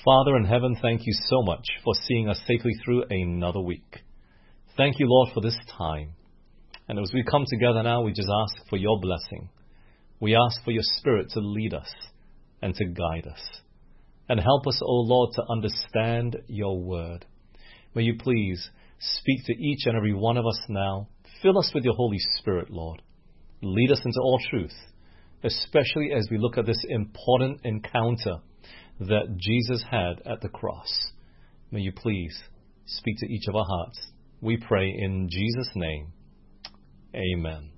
Father in heaven, thank you so much for seeing us safely through another week. Thank you, Lord, for this time. And as we come together now, we just ask for your blessing. We ask for your Spirit to lead us and to guide us. And help us, O Lord, to understand your word. May you please speak to each and every one of us now. Fill us with your Holy Spirit, Lord. Lead us into all truth, especially as we look at this important encounter that Jesus had at the cross. May you please speak to each of our hearts. We pray in Jesus' name. Amen.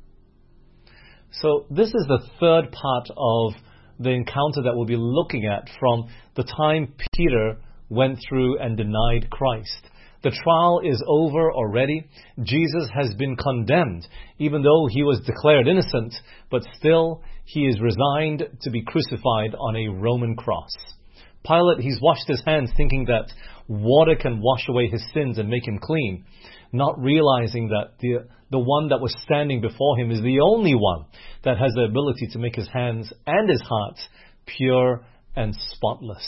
So this is the third part of the encounter that we'll be looking at from the time Peter went through and denied Christ. The trial is over already. Jesus has been condemned, even though he was declared innocent, but still he is resigned to be crucified on a Roman cross. Pilate, he's washed his hands thinking that water can wash away his sins and make him clean, not realizing that the one that was standing before him is the only one that has the ability to make his hands and his heart pure and spotless.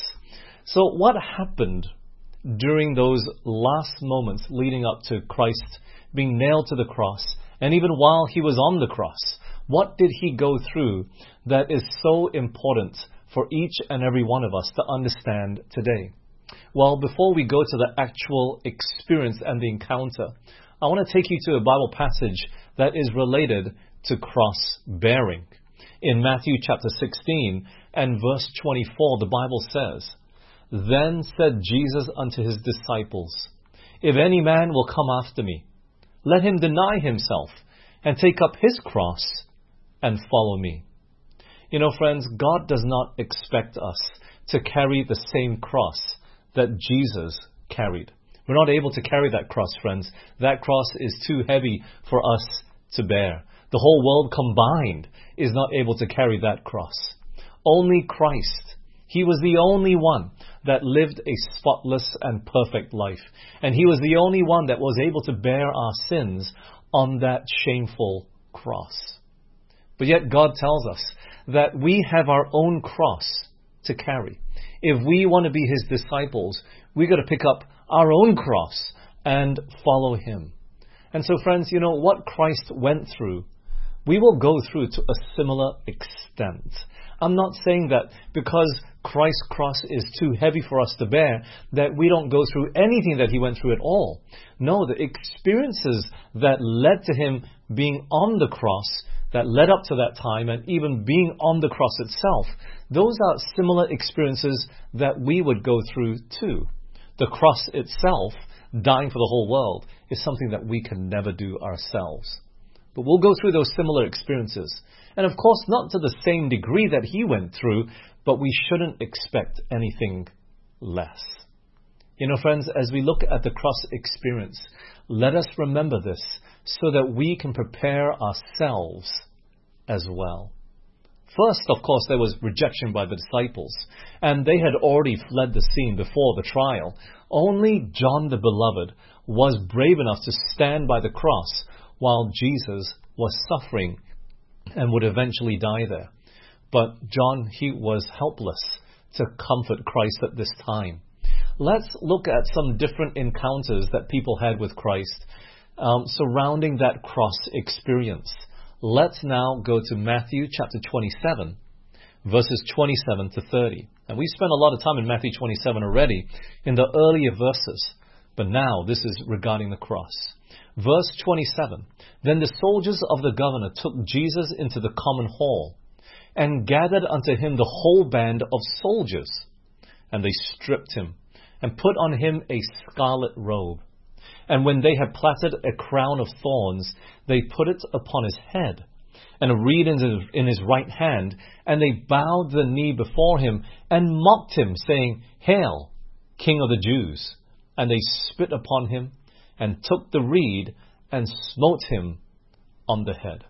So what happened during those last moments leading up to Christ being nailed to the cross, and even while he was on the cross? What did he go through that is so important for each and every one of us to understand today? Well, before we go to the actual experience and the encounter, I want to take you to a Bible passage that is related to cross bearing. In Matthew chapter 16 and verse 24, the Bible says, "Then said Jesus unto his disciples, If any man will come after me, let him deny himself and take up his cross and follow me." You know, friends, God does not expect us to carry the same cross that Jesus carried. We're not able to carry that cross, friends. That cross is too heavy for us to bear. The whole world combined is not able to carry that cross. Only Christ. He was the only one that lived a spotless and perfect life. And he was the only one that was able to bear our sins on that shameful cross. But yet God tells us that we have our own cross to carry. If we want to be his disciples, we've got to pick up our own cross and follow him. And so, friends, you know what Christ went through, we will go through to a similar extent. I'm not saying that because Christ's cross is too heavy for us to bear, that we don't go through anything that he went through at all. No, the experiences that led to him being on the cross, that led up to that time, and even being on the cross itself, those are similar experiences that we would go through too. The cross itself, dying for the whole world, is something that we can never do ourselves. But we'll go through those similar experiences. And of course, not to the same degree that he went through, but we shouldn't expect anything less. You know, friends, as we look at the cross experience, let us remember this so that we can prepare ourselves as well. First, of course, there was rejection by the disciples, and they had already fled the scene before the trial. Only John the Beloved was brave enough to stand by the cross while Jesus was suffering and would eventually die there. But John, he was helpless to comfort Christ at this time. Let's look at some different encounters that people had with Christ surrounding that cross experience. Let's now go to Matthew chapter 27, verses 27 to 30. And we spent a lot of time in Matthew 27 already in the earlier verses, but now this is regarding the cross. Verse 27, "Then the soldiers of the governor took Jesus into the common hall, and gathered unto him the whole band of soldiers. And they stripped him, and put on him a scarlet robe. And when they had plaited a crown of thorns, they put it upon his head, and a reed in his right hand, and they bowed the knee before him, and mocked him, saying, Hail, King of the Jews! And they spit upon him, and took the reed, and smote him on the head."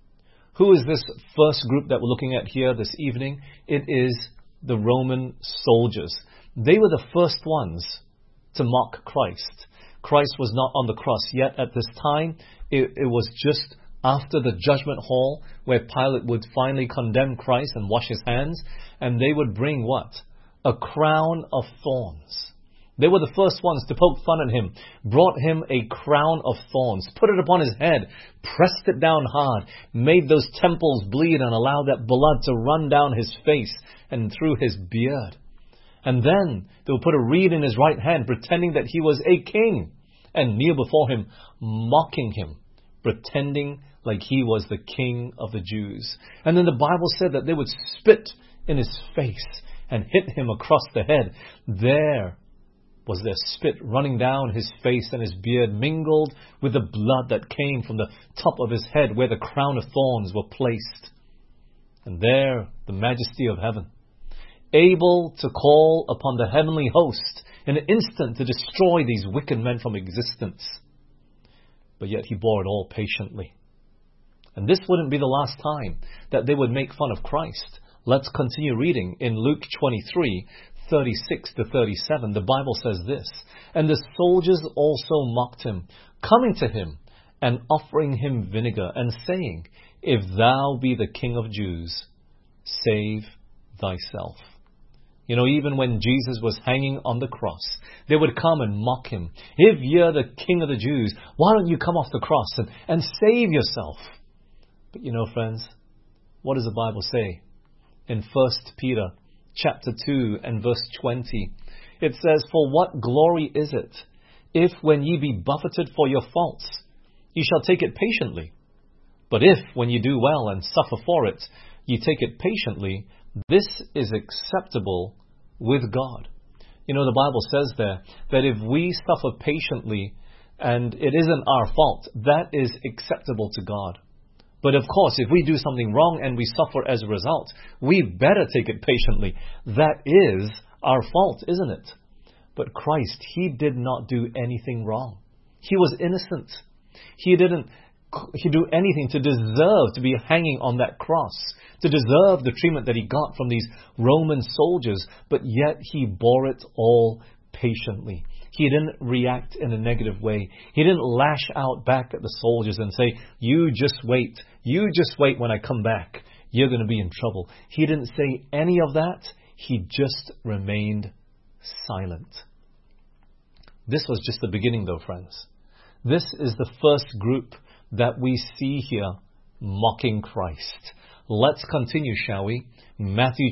Who is this first group that we're looking at here this evening? It is the Roman soldiers. They were the first ones to mock Christ. Christ was not on the cross yet at this time. It was just after the judgment hall where Pilate would finally condemn Christ and wash his hands, and they would bring what? a crown of thorns. They were the first ones to poke fun at him, brought him a crown of thorns, put it upon his head, pressed it down hard, made those temples bleed and allowed that blood to run down his face and through his beard. And then they would put a reed in his right hand, pretending that he was a king, and kneel before him, mocking him, pretending like he was the king of the Jews. And then the Bible said that they would spit in his face and hit him across the head. There was their spit running down his face and his beard, mingled with the blood that came from the top of his head where the crown of thorns were placed. And there the majesty of heaven, able to call upon the heavenly host in an instant to destroy these wicked men from existence. But yet he bore it all patiently. And this wouldn't be the last time that they would make fun of Christ. Let's continue reading in Luke 23:36 to 37. The Bible says this, "And the soldiers also mocked him, coming to him and offering him vinegar, and saying, 'If thou be the King of Jews, save thyself.'" You know, even when Jesus was hanging on the cross, they would come and mock him. "If you're the King of the Jews, why don't you come off the cross and save yourself?" But you know, friends, what does the Bible say? In 1 Peter chapter 2 and verse 20, it says, "For what glory is it, if when ye be buffeted for your faults, ye shall take it patiently? But if when ye do well and suffer for it, ye take it patiently, this is acceptable with God." You know, the Bible says there that if we suffer patiently and it isn't our fault, that is acceptable to God. But of course, if we do something wrong and we suffer as a result, we better take it patiently. That is our fault, isn't it? But Christ, He did not do anything wrong. He was innocent. He didn't do anything to deserve to be hanging on that cross, to deserve the treatment that He got from these Roman soldiers, but yet He bore it all patiently. He didn't react in a negative way. He didn't lash out back at the soldiers and say, "You just wait. You just wait when I come back. You're going to be in trouble." He didn't say any of that. He just remained silent. This was just the beginning, though, friends. This is the first group that we see here mocking Christ. Let's continue, shall we? Matthew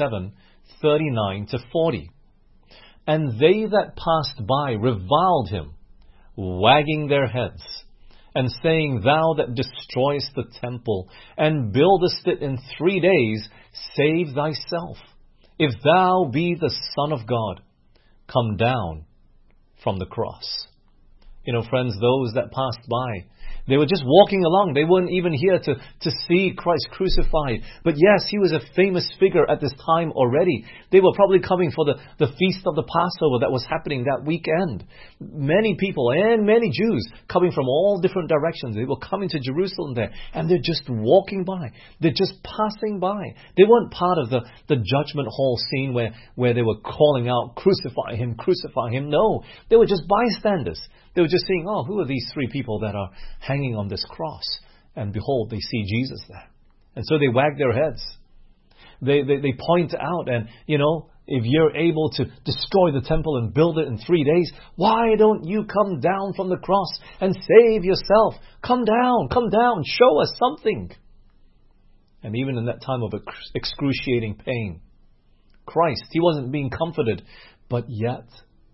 27:39 to 40. "And they that passed by reviled him, wagging their heads, and saying, Thou that destroyest the temple, and buildest it in 3 days, save thyself. If thou be the Son of God, come down from the cross." You know, friends, those that passed by, they were just walking along. They weren't even here to see Christ crucified. But yes, He was a famous figure at this time already. They were probably coming for the feast of the Passover that was happening that weekend. Many people and many Jews coming from all different directions. They were coming to Jerusalem there. And they're just walking by. They're just passing by. They weren't part of the judgment hall scene where they were calling out, "Crucify Him, crucify Him." No, they were just bystanders. They were just saying, "Oh, who are these 3 people that are hanging on this cross?" And behold, they see Jesus there. And so they wag their heads. They point out, and, you know, if you're able to destroy the temple and build it in 3 days, why don't you come down from the cross and save yourself? Come down, show us something. And even in that time of excruciating pain, Christ, He wasn't being comforted, but yet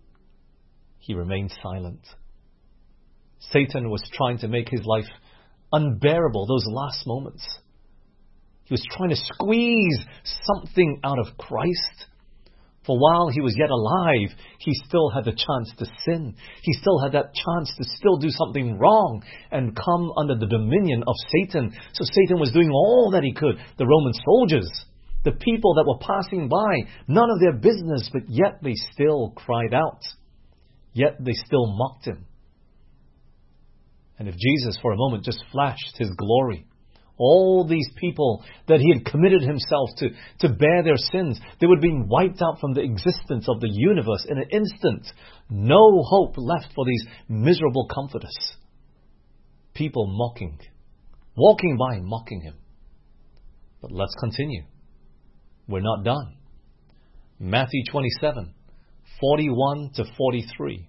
He remained silent. Satan was trying to make His life unbearable those last moments. He was trying to squeeze something out of Christ. For while He was yet alive, He still had the chance to sin. He still had that chance to still do something wrong and come under the dominion of Satan. So Satan was doing all that he could. The Roman soldiers, the people that were passing by, none of their business, but yet they still cried out. Yet they still mocked Him. And if Jesus for a moment just flashed His glory, all these people that He had committed Himself to bear their sins, they would be wiped out from the existence of the universe in an instant. No hope left for these miserable comforters. People mocking, walking by mocking Him. But let's continue. We're not done. Matthew 27:41 to 43.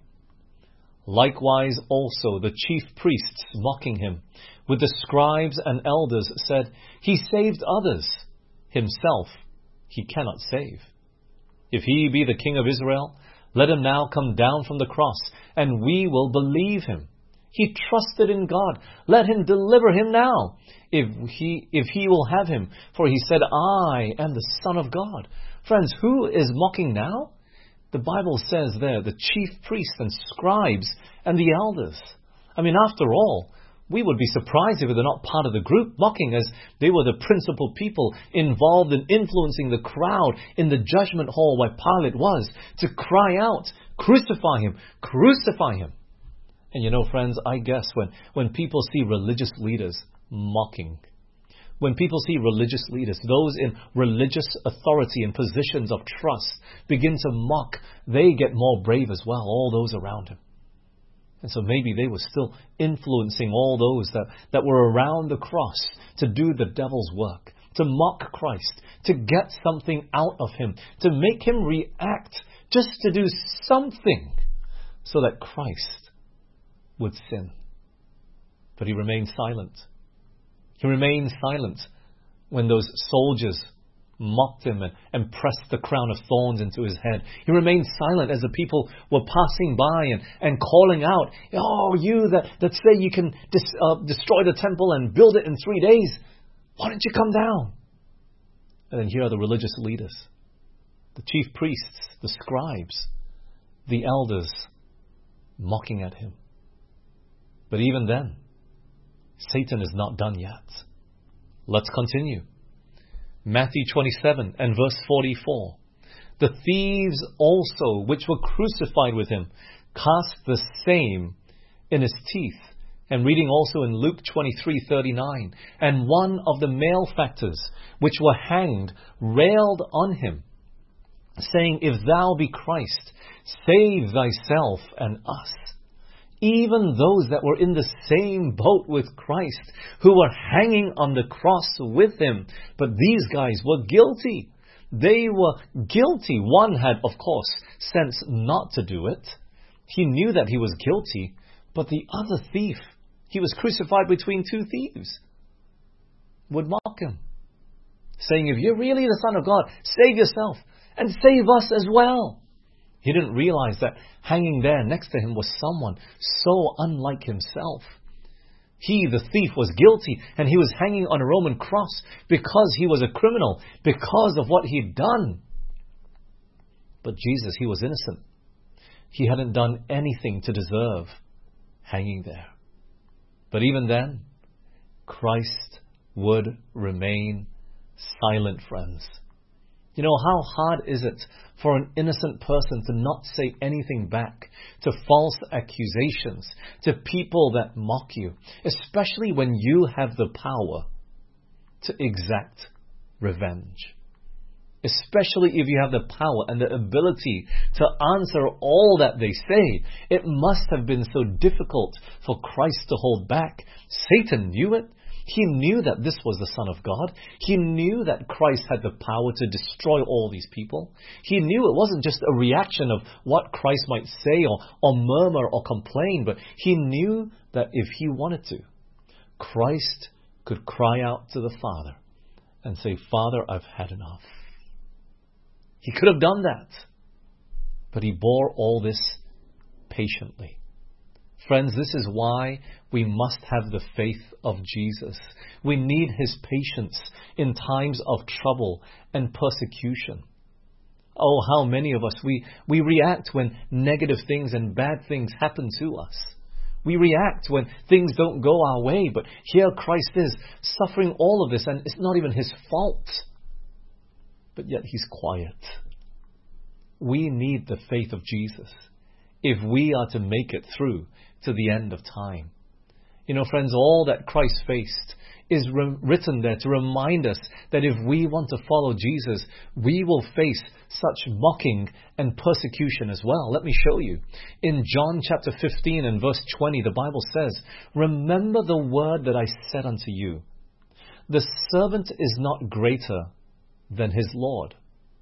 Likewise also the chief priests mocking him, with the scribes and elders, said, He saved others, himself he cannot save. If he be the King of Israel, let him now come down from the cross, and we will believe him. He trusted in God. Let him deliver him now, if he will have him. For he said, I am the Son of God. Friends, who is mocking now? The Bible says there, the chief priests and scribes and the elders. I mean, after all, we would be surprised if they're not part of the group mocking, as they were the principal people involved in influencing the crowd in the judgment hall where Pilate was, to cry out, crucify him, crucify him. And you know, friends, I guess when people see religious leaders mocking, when people see religious leaders, those in religious authority and positions of trust, begin to mock, they get more brave as well, all those around him. And so maybe they were still influencing all those that were around the cross to do the devil's work, to mock Christ, to get something out of him, to make him react, just to do something so that Christ would sin. But he remained silent. He remained silent when those soldiers mocked him and pressed the crown of thorns into his head. He remained silent as the people were passing by and calling out, Oh, you that say you can destroy the temple and build it in 3 days, why don't you come down? And then here are the religious leaders, the chief priests, the scribes, the elders, mocking at him. But even then, Satan is not done yet. Let's continue. Matthew 27 and verse 44. The thieves also, which were crucified with him, cast the same in his teeth. And reading also in Luke 23:39. And one of the malefactors, which were hanged, railed on him, saying, If thou be Christ, save thyself and us. Even those that were in the same boat with Christ, who were hanging on the cross with him. But these guys were guilty. They were guilty. One had, of course, sense not to do it. He knew that he was guilty. But the other thief, he was crucified between two thieves, would mock him, saying, If you're really the Son of God, save yourself and save us as well. He didn't realize that hanging there next to him was someone so unlike himself. He, the thief, was guilty, and he was hanging on a Roman cross because he was a criminal, because of what he'd done. But Jesus, he was innocent. He hadn't done anything to deserve hanging there. But even then, Christ would remain silent, friends. You know, how hard is it for an innocent person to not say anything back to false accusations, to people that mock you, especially when you have the power to exact revenge? Especially if you have the power and the ability to answer all that they say. It must have been so difficult for Christ to hold back. Satan knew it. He knew that this was the Son of God. He knew that Christ had the power to destroy all these people. He knew it wasn't just a reaction of what Christ might say or murmur or complain, but he knew that if he wanted to, Christ could cry out to the Father and say, Father, I've had enough. He could have done that, but he bore all this patiently. Friends, this is why we must have the faith of Jesus. We need his patience in times of trouble and persecution. Oh, how many of us, we react when negative things and bad things happen to us. We react when things don't go our way, but here Christ is suffering all of this, and it's not even his fault. But yet he's quiet. We need the faith of Jesus if we are to make it through to the end of time. You know, friends, all that Christ faced is written there to remind us that if we want to follow Jesus, we will face such mocking and persecution as well. Let me show you. In John chapter 15 and verse 20, the Bible says, Remember the word that I said unto you. The servant is not greater than his Lord.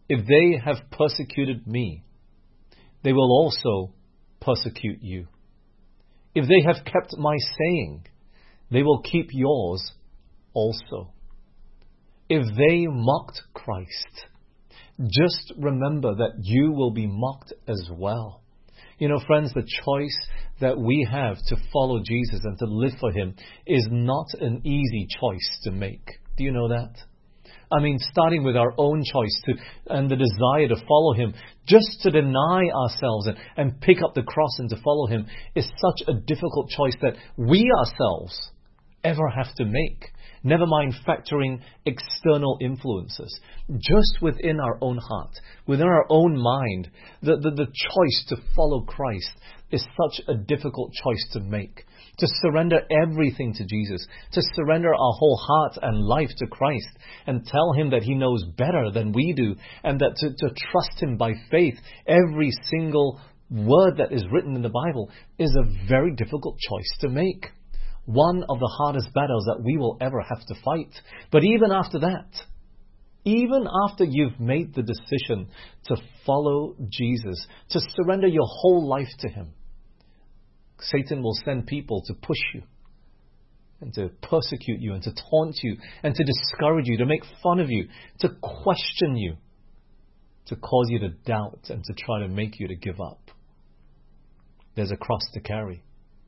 if they have persecuted me, they will also persecute you. If they have kept my saying, they will keep yours also. If they mocked Christ, just remember that you will be mocked as well. You know, friends, the choice that we have to follow Jesus and to live for Him is not an easy choice to make. Do you know that? I mean, starting with our own choice and the desire to follow Him, just to deny ourselves and pick up the cross and to follow Him is such a difficult choice that we ourselves ever have to make. Never mind factoring external influences. Just within our own heart, within our own mind, the choice to follow Christ is such a difficult choice to make. To surrender everything to Jesus, to surrender our whole heart and life to Christ and tell Him that He knows better than we do, and that to trust Him by faith, every single word that is written in the Bible is a very difficult choice to make. One of the hardest battles that we will ever have to fight. But even after that, even after you've made the decision to follow Jesus, to surrender your whole life to Him, Satan will send people to push you and to persecute you and to taunt you and to discourage you, to make fun of you, to question you, to cause you to doubt and to try to make you to give up. There's a cross to carry.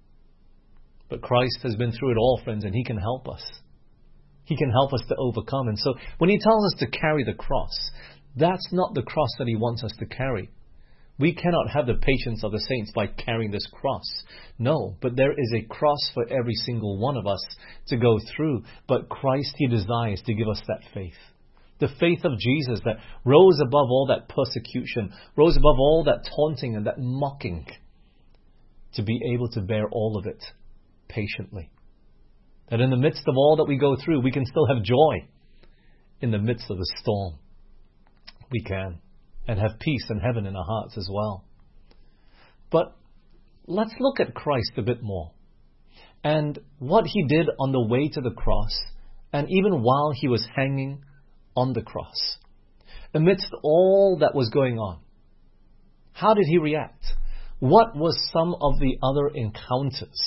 But Christ has been through it all, friends, and He can help us. He can help us to overcome. And so when He tells us to carry the cross, that's not the cross that He wants us to carry. We cannot have the patience of the saints by carrying this cross. No, but there is a cross for every single one of us to go through. But Christ, He desires to give us that faith. The faith of Jesus that rose above all that persecution, rose above all that taunting and that mocking, to be able to bear all of it patiently. That in the midst of all that we go through, we can still have joy. In the midst of the storm, we can. And have peace and heaven in our hearts as well. But let's look at Christ a bit more. And what He did on the way to the cross, and even while He was hanging on the cross. Amidst all that was going on, how did He react? What was some of the other encounters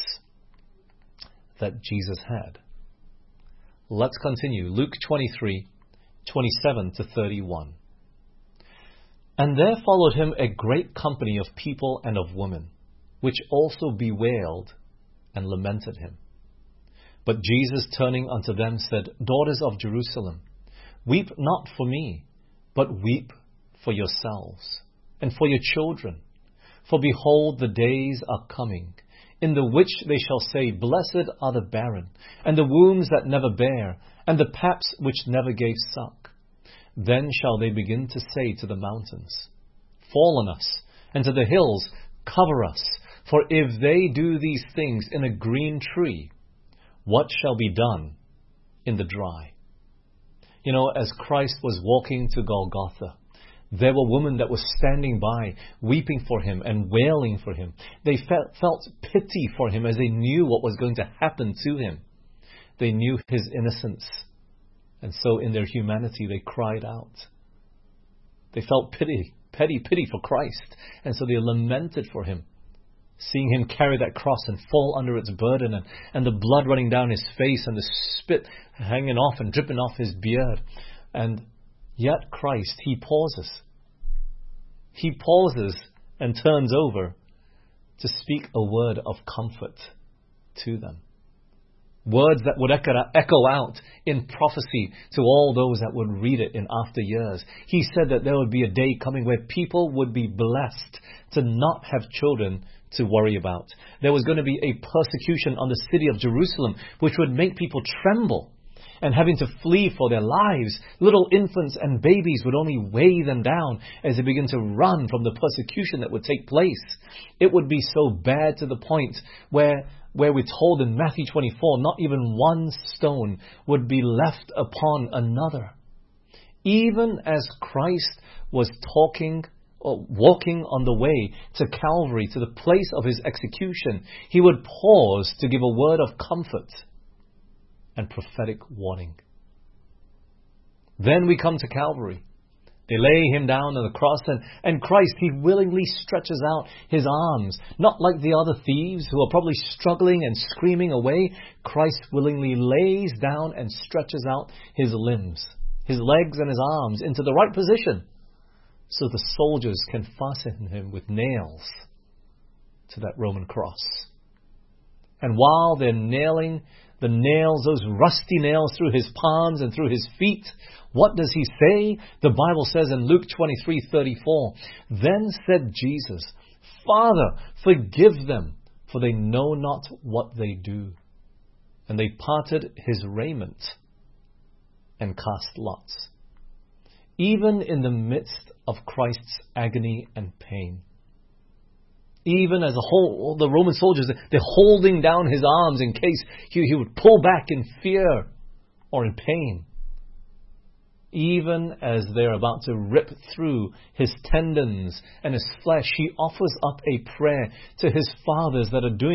that Jesus had? Let's continue. Luke 23, 27 to 31. And there followed Him a great company of people and of women, which also bewailed and lamented Him. But Jesus, turning unto them, said, Daughters of Jerusalem, weep not for me, but weep for yourselves and for your children. For behold, the days are coming, in the which they shall say, Blessed are the barren, and the wombs that never bare, and the paps which never gave suck. Then shall they begin to say to the mountains, Fall on us, and to the hills, Cover us. For if they do these things in a green tree, what shall be done in the dry? You know, as Christ was walking to Golgotha, there were women that were standing by, weeping for Him and wailing for Him. They felt pity for Him as they knew what was going to happen to Him. They knew His innocence. And so in their humanity, they cried out. They felt pity for Christ. And so they lamented for Him, seeing Him carry that cross and fall under its burden, and the blood running down His face and the spit hanging off and dripping off His beard. And yet Christ, He pauses. He pauses and turns over to speak a word of comfort to them. Words that would echo out in prophecy to all those that would read it in after years. He said that there would be a day coming where people would be blessed to not have children to worry about. There was going to be a persecution on the city of Jerusalem which would make people tremble and having to flee for their lives. Little infants and babies would only weigh them down as they begin to run from the persecution that would take place. It would be so bad to the point where we're told in Matthew 24, not even one stone would be left upon another. Even as Christ was walking on the way to Calvary, to the place of His execution, He would pause to give a word of comfort and prophetic warning. Then we come to Calvary, They lay him down on the cross, and Christ, he willingly stretches out his arms. Not like the other thieves who are probably struggling and screaming away. Christ willingly lays down and stretches out his limbs, his legs and his arms into the right position, so the soldiers can fasten him with nails to that Roman cross. And while they're nailing the nails, those rusty nails, through his palms and through his feet, what does he say? The Bible says in Luke 23:34, "Then said Jesus, Father, forgive them, for they know not what they do. And they parted his raiment and cast lots." Even in the midst of Christ's agony and pain, even as the Roman soldiers, they're holding down his arms in case he would pull back in fear or in pain. Even as they're about to rip through his tendons and his flesh, he offers up a prayer to his Father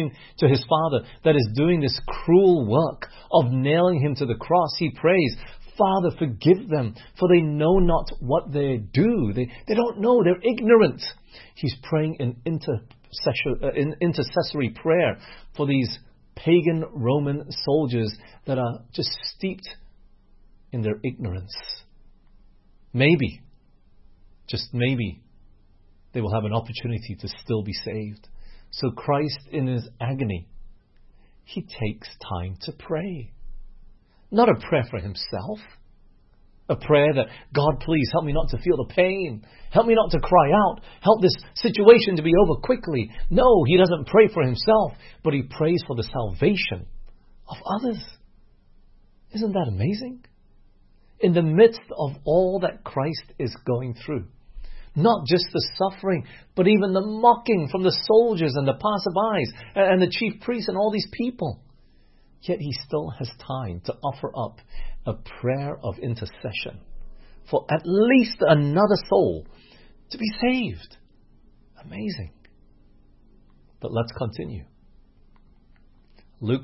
that is doing this cruel work of nailing him to the cross. He prays, "Father, forgive them, for they know not what they do." They don't know. They're ignorant. He's praying in intercessory prayer for these pagan Roman soldiers that are just steeped in their ignorance. Maybe, just maybe, they will have an opportunity to still be saved. So Christ, in his agony, he takes time to pray. Not a prayer for himself. A prayer that, "God, please help me not to feel the pain. Help me not to cry out. Help this situation to be over quickly." No, he doesn't pray for himself, but he prays for the salvation of others. Isn't that amazing? In the midst of all that Christ is going through, not just the suffering, but even the mocking from the soldiers and the passerbys and the chief priests and all these people, yet he still has time to offer up a prayer of intercession for at least another soul to be saved. Amazing. But let's continue. Luke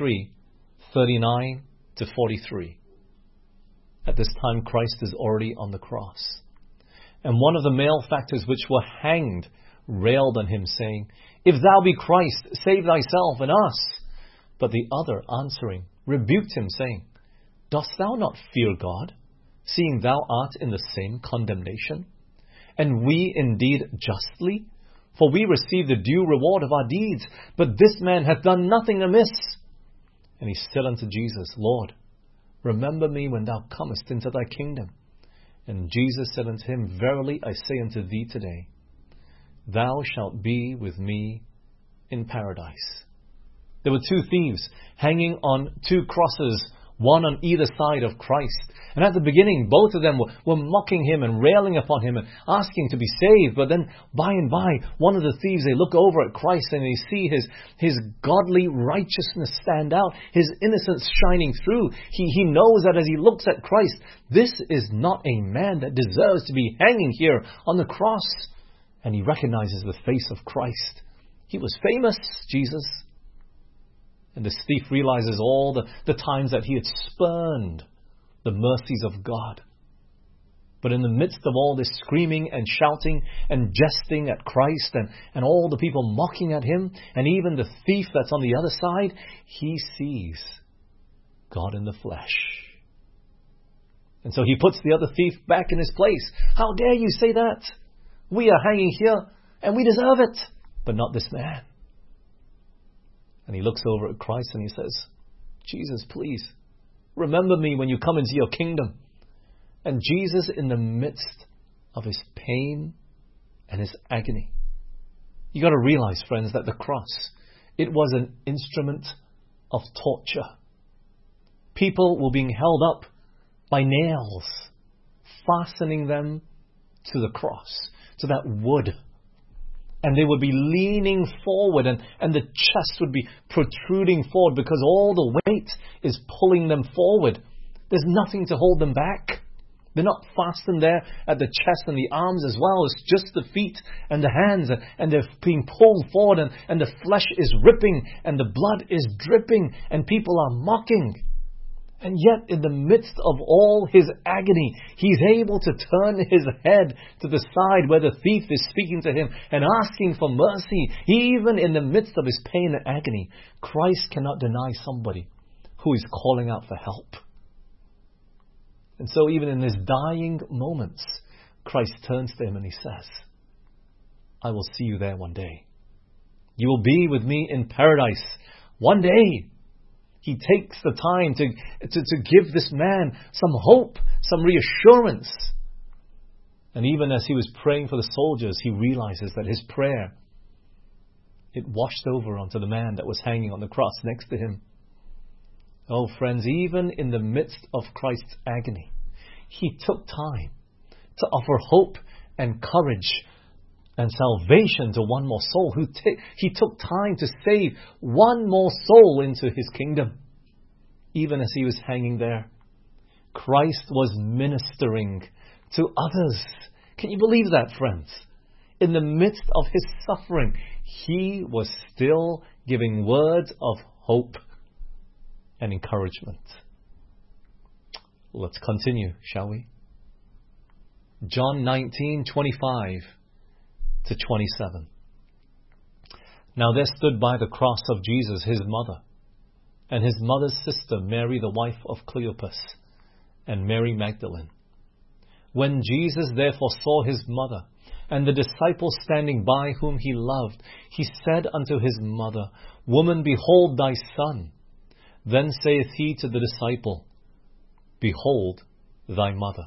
23:39-43. At this time, Christ is already on the cross. And one of the malefactors which were hanged railed on him, saying, "If thou be Christ, save thyself and us." But the other, answering, rebuked him, saying, "Dost thou not fear God, seeing thou art in the same condemnation? And we indeed justly, for we receive the due reward of our deeds, but this man hath done nothing amiss." And he said unto Jesus, "Lord, remember me when thou comest into thy kingdom." And Jesus said unto him, "Verily I say unto thee today, thou shalt be with me in paradise." There were two thieves hanging on two crosses, one on either side of Christ. And at the beginning, both of them were mocking him and railing upon him and asking to be saved. But then, by and by, one of the thieves, they look over at Christ and they see his godly righteousness stand out, his innocence shining through. He knows that as he looks at Christ, this is not a man that deserves to be hanging here on the cross. And he recognizes the face of Christ. He was famous, Jesus. And this thief realizes all the times that he had spurned the mercies of God. But in the midst of all this screaming and shouting and jesting at Christ and all the people mocking at him, and even the thief that's on the other side, he sees God in the flesh. And so he puts the other thief back in his place. "How dare you say that? We are hanging here and we deserve it, but not this man." And he looks over at Christ and he says, "Jesus, please, remember me when you come into your kingdom." And Jesus, in the midst of his pain and his agony, you got to realize, friends, that the cross, it was an instrument of torture. People were being held up by nails, fastening them to the cross, to that wood. And they would be leaning forward and the chest would be protruding forward because all the weight is pulling them forward. There's nothing to hold them back. They're not fastened there at the chest and the arms as well. It's just the feet and the hands, and they're being pulled forward, and the flesh is ripping and the blood is dripping and people are mocking. And yet, in the midst of all his agony, he's able to turn his head to the side where the thief is speaking to him and asking for mercy. Even in the midst of his pain and agony, Christ cannot deny somebody who is calling out for help. And so even in his dying moments, Christ turns to him and he says, I will see you there one day. You will be with me in paradise one day. He takes the time to give this man some hope, some reassurance. And even as he was praying for the soldiers, he realizes that his prayer, it washed over onto the man that was hanging on the cross next to him. Oh, friends, even in the midst of Christ's agony, he took time to offer hope and courage and salvation to one more soul. He took time to save one more soul into his kingdom. Even as he was hanging there, Christ was ministering to others. Can you believe that, friends? In the midst of his suffering, he was still giving words of hope and encouragement. Let's continue, shall we? John 19:25 to 27. Now there stood by the cross of Jesus his mother, and his mother's sister Mary, the wife of Cleopas, and Mary Magdalene. When Jesus therefore saw his mother, and the disciple standing by whom he loved, he said unto his mother, Woman, behold thy son. Then saith he to the disciple, Behold thy mother.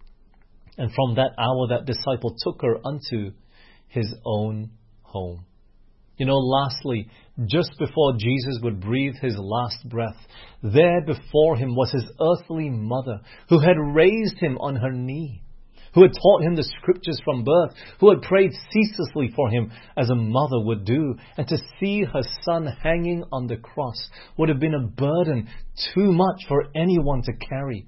And from that hour that disciple took her unto his own home. You know, lastly, just before Jesus would breathe his last breath, there before him was his earthly mother, who had raised him on her knee, who had taught him the scriptures from birth, who had prayed ceaselessly for him as a mother would do. And to see her son hanging on the cross would have been a burden too much for anyone to carry.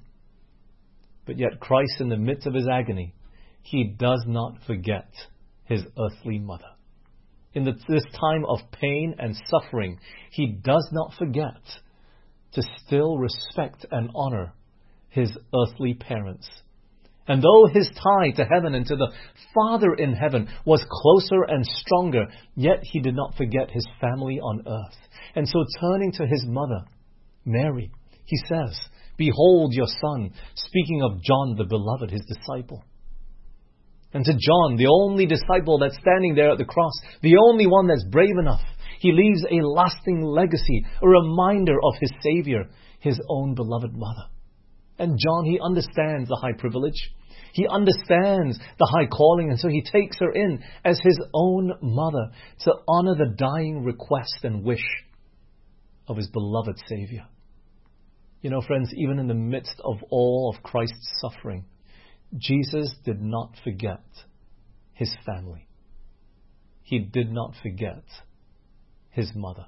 But yet Christ, in the midst of his agony, he does not forget his earthly mother. In this time of pain and suffering, he does not forget to still respect and honor his earthly parents. And though his tie to heaven and to the Father in heaven was closer and stronger, yet he did not forget his family on earth. And so turning to his mother, Mary, he says, Behold your son, speaking of John the beloved, his disciple. And to John, the only disciple that's standing there at the cross, the only one that's brave enough, he leaves a lasting legacy, a reminder of his Savior, his own beloved mother. And John, he understands the high privilege. He understands the high calling, and so he takes her in as his own mother to honor the dying request and wish of his beloved Savior. You know, friends, even in the midst of all of Christ's suffering, Jesus did not forget his family. He did not forget his mother.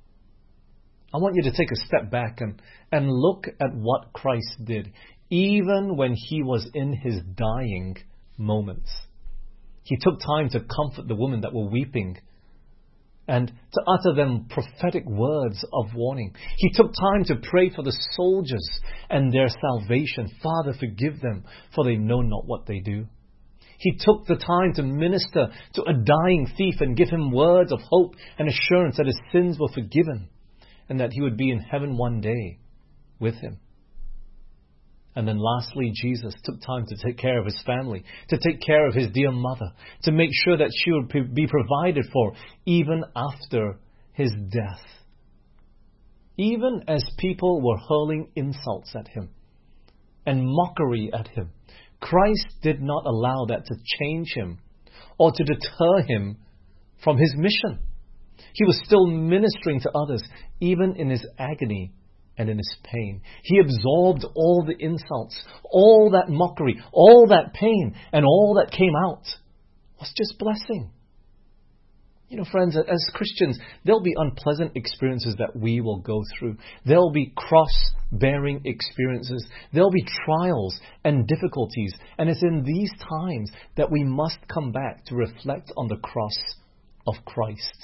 I want you to take a step back and look at what Christ did, even when he was in his dying moments. He took time to comfort the women that were weeping and to utter them prophetic words of warning. He took time to pray for the soldiers and their salvation. Father, forgive them, for they know not what they do. He took the time to minister to a dying thief and give him words of hope and assurance that his sins were forgiven and that he would be in heaven one day with him. And then lastly, Jesus took time to take care of his family, to take care of his dear mother, to make sure that she would be provided for even after his death. Even as people were hurling insults at him and mockery at him, Christ did not allow that to change him or to deter him from his mission. He was still ministering to others, even in his agony and in his pain. He absorbed all the insults, all that mockery, all that pain, and all that came out was just blessing. You know, friends, as Christians, there'll be unpleasant experiences that we will go through. There'll be cross-bearing experiences. There'll be trials and difficulties. And it's in these times that we must come back to reflect on the cross of Christ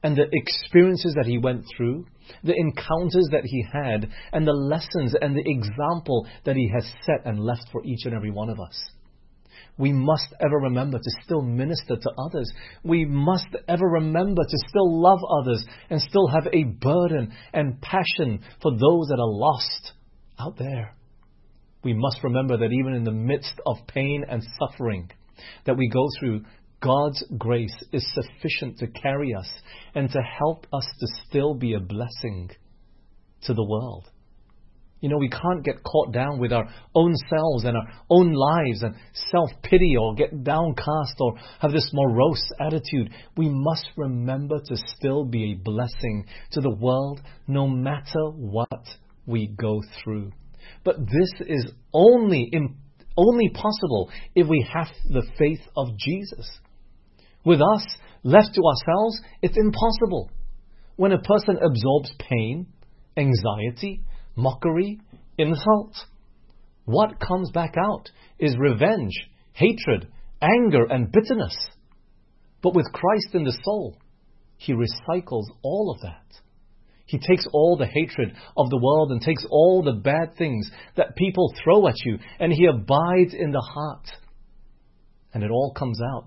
and the experiences that he went through, the encounters that he had, and the lessons and the example that he has set and left for each and every one of us. We must ever remember to still minister to others. We must ever remember to still love others and still have a burden and passion for those that are lost out there. We must remember that even in the midst of pain and suffering that we go through, God's grace is sufficient to carry us and to help us to still be a blessing to the world. You know, we can't get caught down with our own selves and our own lives and self-pity or get downcast or have this morose attitude. We must remember to still be a blessing to the world no matter what we go through. But this is only possible if we have the faith of Jesus. With us, left to ourselves, it's impossible. When a person absorbs pain, anxiety, mockery, insult, what comes back out is revenge, hatred, anger, and bitterness. But with Christ in the soul, He recycles all of that. He takes all the hatred of the world and takes all the bad things that people throw at you, and He abides in the heart. And it all comes out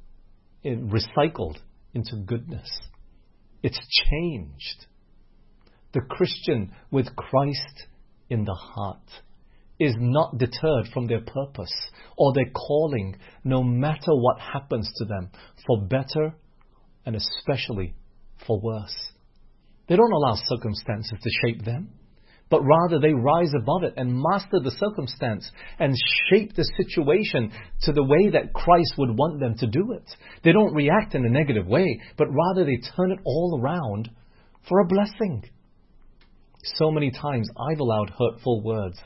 recycled into goodness. It's changed. The Christian with Christ in the heart is not deterred from their purpose or their calling, no matter what happens to them, for better and especially for worse. They don't allow circumstances to shape them, but rather they rise above it and master the circumstance and shape the situation to the way that Christ would want them to do it. They don't react in a negative way, but rather they turn it all around for a blessing. So many times I've allowed hurtful words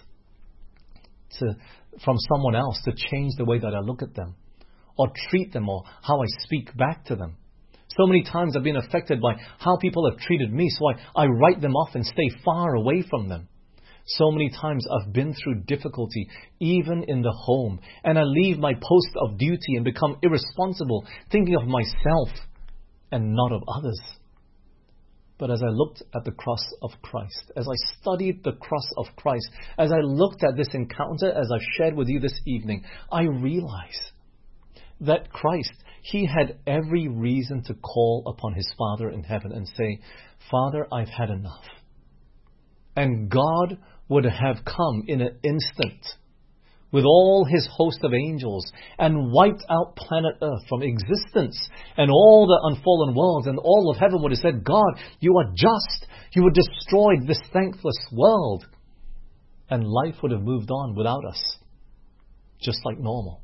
from someone else to change the way that I look at them or treat them or how I speak back to them. So many times I've been affected by how people have treated me, so I write them off and stay far away from them. So many times I've been through difficulty, even in the home, and I leave my post of duty and become irresponsible, thinking of myself and not of others. But as I looked at the cross of Christ, as I studied the cross of Christ, as I looked at this encounter, as I've shared with you this evening, I realized that Christ, He had every reason to call upon His Father in heaven and say, Father, I've had enough. And God would have come in an instant with all His host of angels and wiped out planet Earth from existence and all the unfallen worlds, and all of heaven would have said, God, you are just. You would destroy this thankless world. And life would have moved on without us, just like normal.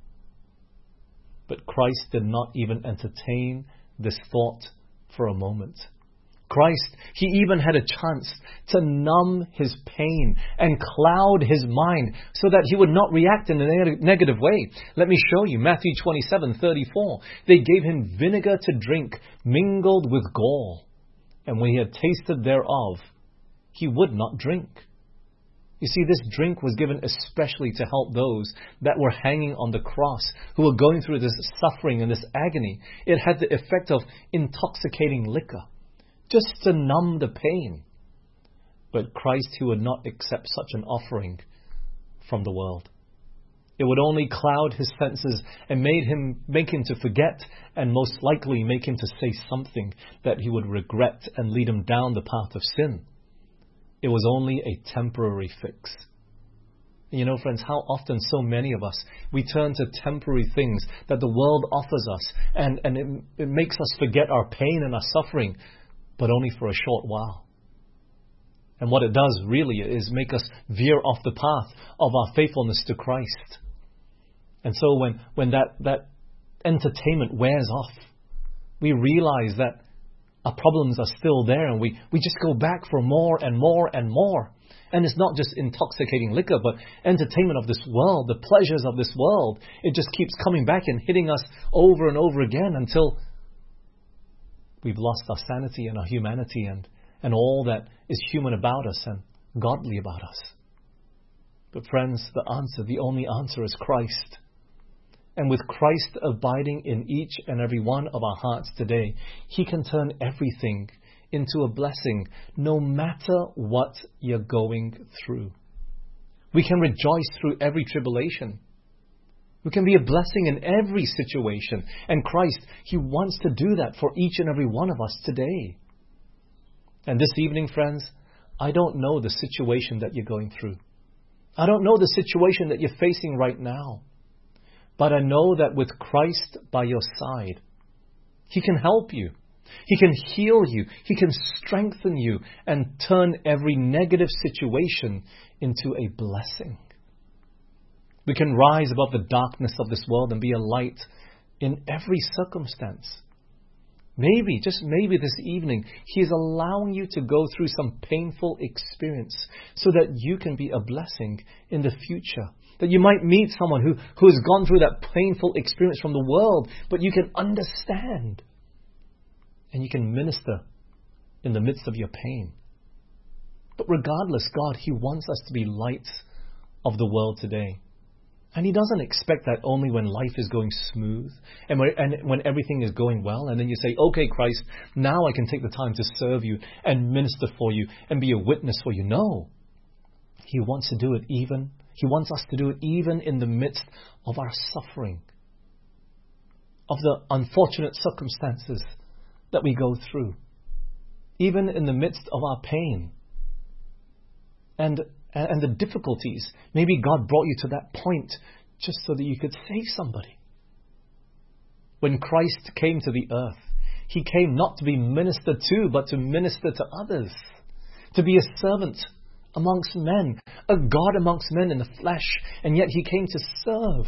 But Christ did not even entertain this thought for a moment. Christ, He even had a chance to numb His pain and cloud His mind so that He would not react in a negative way. Let me show you. Matthew 27:34. They gave Him vinegar to drink mingled with gall. And when He had tasted thereof, He would not drink. You see, this drink was given especially to help those that were hanging on the cross, who were going through this suffering and this agony. It had the effect of intoxicating liquor, just to numb the pain. But Christ, He would not accept such an offering from the world. It would only cloud His senses and make him to forget, and most likely make him to say something that he would regret and lead him down the path of sin. It was only a temporary fix. You know, friends, how often so many of us, we turn to temporary things that the world offers us, and it makes us forget our pain and our suffering, but only for a short while. And what it does really is make us veer off the path of our faithfulness to Christ. And so when that entertainment wears off, we realize that our problems are still there, and we just go back for more and more and more. And it's not just intoxicating liquor, but entertainment of this world, the pleasures of this world. It just keeps coming back and hitting us over and over again until we've lost our sanity and our humanity and all that is human about us and godly about us. But friends, the only answer is Christ. And with Christ abiding in each and every one of our hearts today, He can turn everything into a blessing, no matter what you're going through. We can rejoice through every tribulation. We can be a blessing in every situation. And Christ, He wants to do that for each and every one of us today. And this evening, friends, I don't know the situation that you're going through. I don't know the situation that you're facing right now. But I know that with Christ by your side, He can help you. He can heal you. He can strengthen you and turn every negative situation into a blessing. We can rise above the darkness of this world and be a light in every circumstance. Maybe, just maybe this evening, He is allowing you to go through some painful experience so that you can be a blessing in the future. That you might meet someone who has gone through that painful experience from the world, but you can understand. And you can minister in the midst of your pain. But regardless, God, He wants us to be lights of the world today. And He doesn't expect that only when life is going smooth and when everything is going well. And then you say, okay, Christ, now I can take the time to serve You and minister for You and be a witness for You. No. He wants to do it even. He wants us to do it even in the midst of our suffering, of the unfortunate circumstances that we go through, even in the midst of our pain and the difficulties. Maybe God brought you to that point just so that you could save somebody. When Christ came to the earth, He came not to be ministered to, but to minister to others, to be a servant amongst men, a God amongst men in the flesh, and yet He came to serve.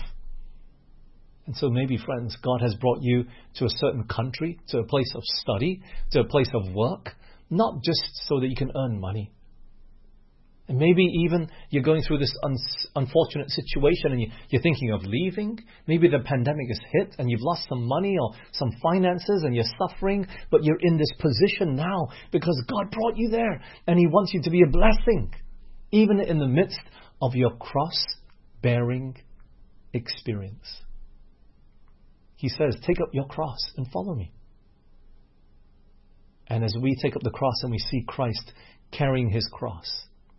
And so maybe, friends, God has brought you to a certain country, to a place of study, to a place of work, not just so that you can earn money. And maybe even you're going through this unfortunate situation and you're thinking of leaving. Maybe the pandemic has hit and you've lost some money or some finances and you're suffering, but you're in this position now because God brought you there and He wants you to be a blessing, even in the midst of your cross-bearing experience. He says, take up your cross and follow Me. And as we take up the cross and we see Christ carrying His cross,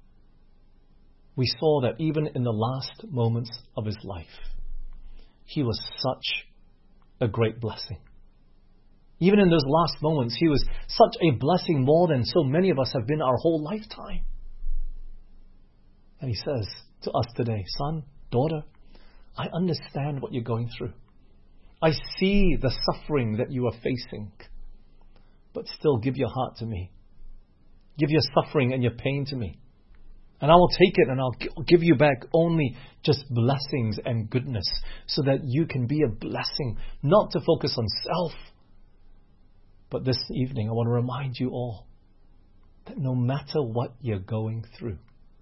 we saw that even in the last moments of His life, He was such a great blessing. Even in those last moments, He was such a blessing more than so many of us have been our whole lifetime. And He says to us today, son, daughter, I understand what you're going through. I see the suffering that you are facing, but still give your heart to Me. Give your suffering and your pain to Me. And I will take it and I'll give you back only just blessings and goodness so that you can be a blessing, not to focus on self. But this evening I want to remind you all that no matter what you're going through,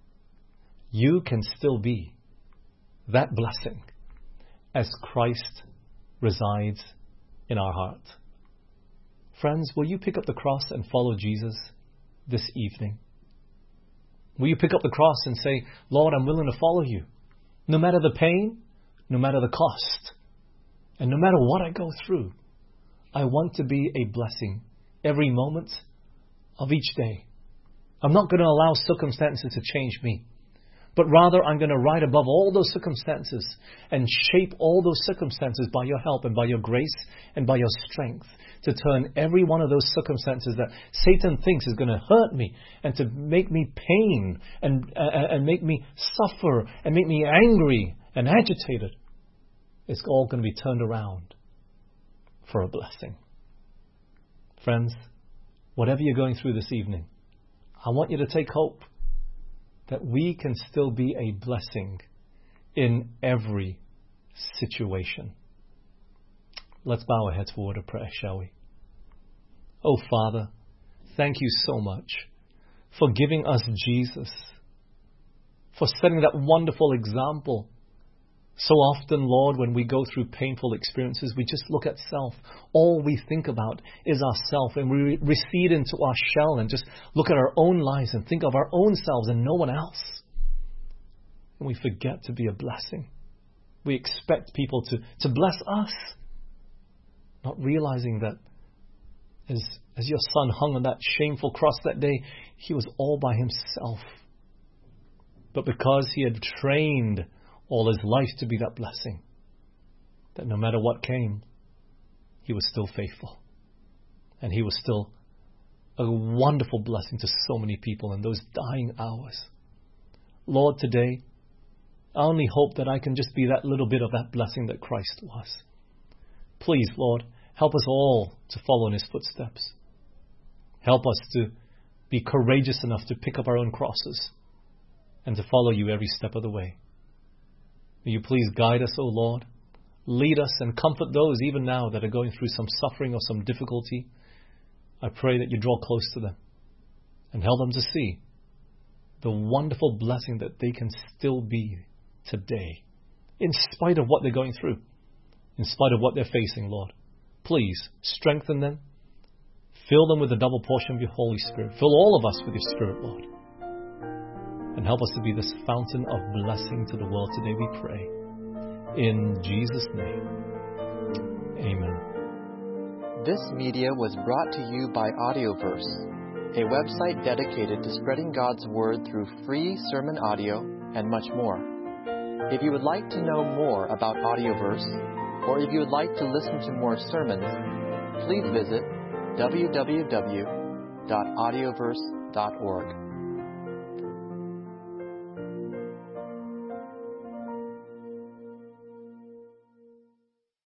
you can still be that blessing as Christ resides in our heart. Friends, will you pick up the cross and follow Jesus this evening? Will you pick up the cross and say, Lord, I'm willing to follow You, no matter the pain, no matter the cost, and no matter what I go through, I want to be a blessing every moment of each day. I'm not going to allow circumstances to change me, but rather I'm going to rise above all those circumstances and shape all those circumstances by Your help and by Your grace and by Your strength to turn every one of those circumstances that Satan thinks is going to hurt me and to make me pain and make me suffer and make me angry and agitated. It's all going to be turned around for a blessing. Friends, whatever you're going through this evening, I want you to take hope that we can still be a blessing in every situation. Let's bow our heads for a word of prayer, shall we? Oh, Father, thank You so much for giving us Jesus, for setting that wonderful example. So often, Lord, when we go through painful experiences, we just look at self. All we think about is ourself, and we recede into our shell and just look at our own lives and think of our own selves and no one else. And we forget to be a blessing. We expect people to bless us, not realizing that as your son hung on that shameful cross that day, he was all by himself. But because he had trained all his life to be that blessing, that no matter what came, he was still faithful. And he was still a wonderful blessing to so many people in those dying hours. Lord, today, I only hope that I can just be that little bit of that blessing that Christ was. Please, Lord, help us all to follow in his footsteps. Help us to be courageous enough to pick up our own crosses and to follow you every step of the way. Will you please guide us, O Lord? Lead us and comfort those even now that are going through some suffering or some difficulty. I pray that you draw close to them and help them to see the wonderful blessing that they can still be today, in spite of what they're going through, in spite of what they're facing, Lord. Please strengthen them. Fill them with a double portion of your Holy Spirit. Fill all of us with your Spirit, Lord. And help us to be this fountain of blessing to the world today, we pray. In Jesus' name, amen. This media was brought to you by Audioverse, a website dedicated to spreading God's Word through free sermon audio and much more. If you would like to know more about Audioverse, or if you would like to listen to more sermons, please visit www.audioverse.org.